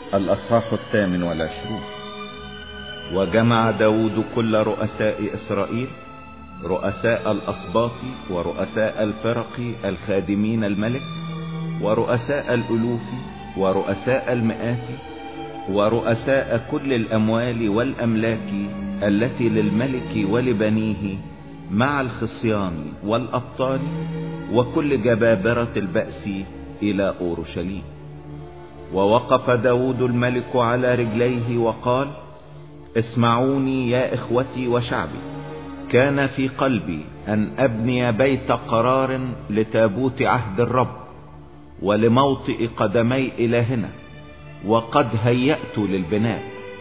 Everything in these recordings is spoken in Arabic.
الأصحاح 28. وجمع داود كل رؤساء إسرائيل، رؤساء الأسباط ورؤساء الفرق الخادمين الملك، ورؤساء الألوف ورؤساء المئات، ورؤساء كل الأموال والأملاك التي للملك ولبنيه، مع الخصيان والأبطال وكل جبابرة البأس إلى أورشليم. ووقف داود الملك على رجليه وقال: اسمعوني يا إخوتي وشعبي، كان في قلبي أن أبني بيت قرار لتابوت عهد الرب ولموطئ قدمي إلهنا، وقد هيأت للبناء.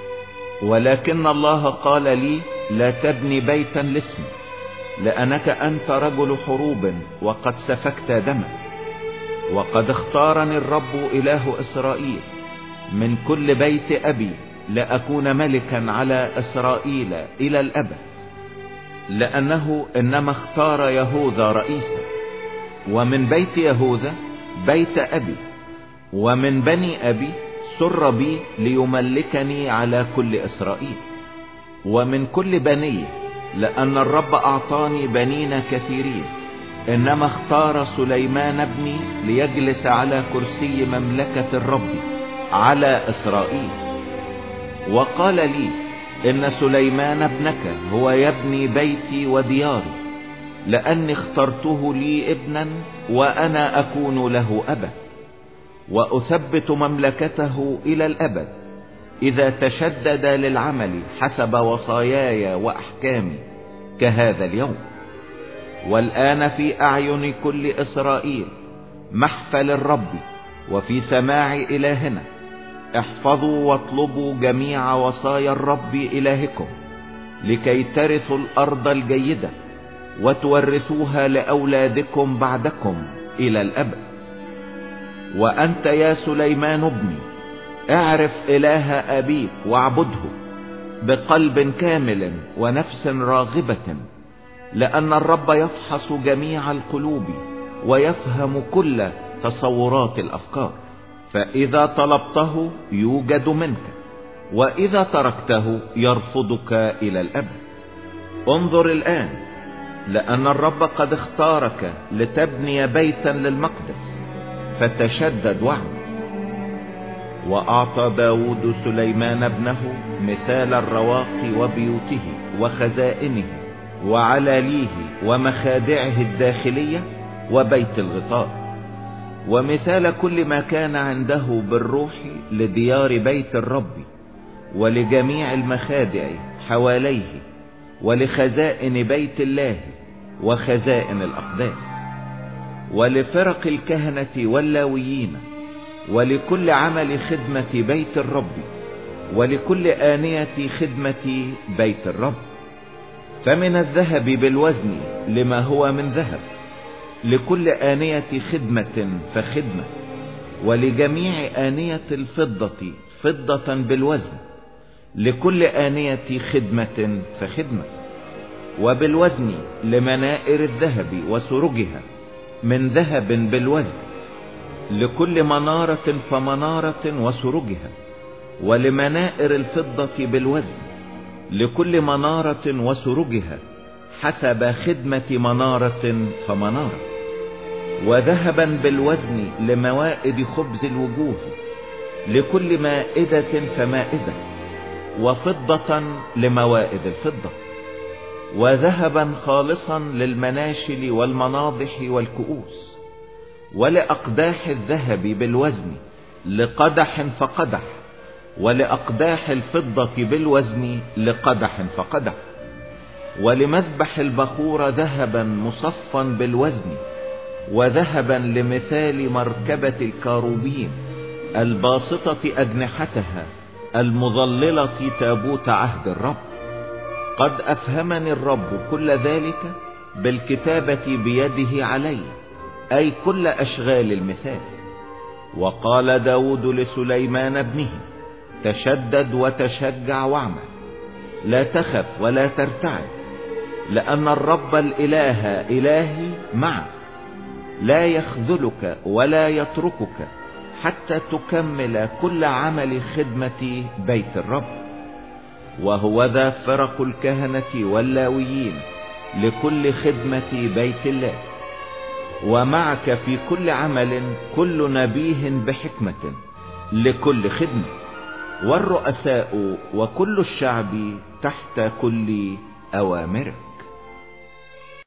ولكن الله قال لي: لا تبني بيتا لاسمي، لأنك أنت رجل حروب وقد سفكت دما. وقد اختارني الرب إله إسرائيل من كل بيت أبي لأكون ملكا على إسرائيل إلى الأبد، لأنه إنما اختار يهوذا رئيسا، ومن بيت يهوذا بيت أبي، ومن بني أبي سر بي ليملكني على كل إسرائيل، ومن كل بني، لأن الرب أعطاني بنين كثيرين، إنما اختار سليمان ابني ليجلس على كرسي مملكة الرب على إسرائيل. وقال لي: إن سليمان ابنك هو يبني بيتي ودياري، لأني اخترته لي ابنا وأنا أكون له أبا، وأثبت مملكته إلى الأبد إذا تشدد للعمل حسب وصاياي وأحكامي كهذا اليوم. والآن في أعين كل إسرائيل محفل الرب وفي سماع إلهنا، احفظوا واطلبوا جميع وصايا الرب إلهكم، لكي ترثوا الأرض الجيدة وتورثوها لأولادكم بعدكم إلى الأبد. وأنت يا سليمان ابني، اعرف إله أبيك واعبده بقلب كامل ونفس راغبة، لأن الرب يفحص جميع القلوب ويفهم كل تصورات الأفكار. فإذا طلبته يوجد منك، وإذا تركته يرفضك إلى الأبد. انظر الآن، لأن الرب قد اختارك لتبني بيتا للمقدس، فتشدد واعمل. وأعطى داود سليمان ابنه مثال الرواق وبيوته وخزائنه وعلاليه ومخادعه الداخلية وبيت الغطاء، ومثال كل ما كان عنده بالروح لديار بيت الرب ولجميع المخادع حواليه ولخزائن بيت الله وخزائن الأقداس ولفرق الكهنة واللاويين ولكل عمل خدمة بيت الرب ولكل آنية خدمة بيت الرب. فمن الذهب بالوزن لما هو من ذهب لكل آنية خدمة فخدمة، ولجميع آنية الفضة فضة بالوزن لكل آنية خدمة فخدمة، وبالوزن لمنائر الذهب وسرجها من ذهب بالوزن لكل منارة فمنارة وسرجها، ولمنائر الفضة بالوزن لكل منارة وسرجها حسب خدمة منارة فمنارة، وذهبا بالوزن لموائد خبز الوجوه لكل مائدة فمائدة، وفضة لموائد الفضة، وذهبا خالصا للمناشل والمناضح والكؤوس، ولأقداح الذهب بالوزن لقدح فقدح، ولأقداح الفضة بالوزن لقدح فقدح، ولمذبح البخور ذهبا مصفا بالوزن، وذهبا لمثال مركبة الكاروبين الباسطة أجنحتها المظللة تابوت عهد الرب. قد أفهمني الرب كل ذلك بالكتابة بيده علي، أي كل أشغال المثال. وقال داود لسليمان ابنه: تشدد وتشجع واعمل، لا تخف ولا ترتعب، لأن الرب الإله إلهي معك، لا يخذلك ولا يتركك حتى تكمل كل عمل خدمة بيت الرب. وهو ذا فرق الكهنة واللاويين لكل خدمة بيت الله، ومعك في كل عمل كل نبيه بحكمة لكل خدمة، والرؤساء وكل الشعب تحت كل أوامره.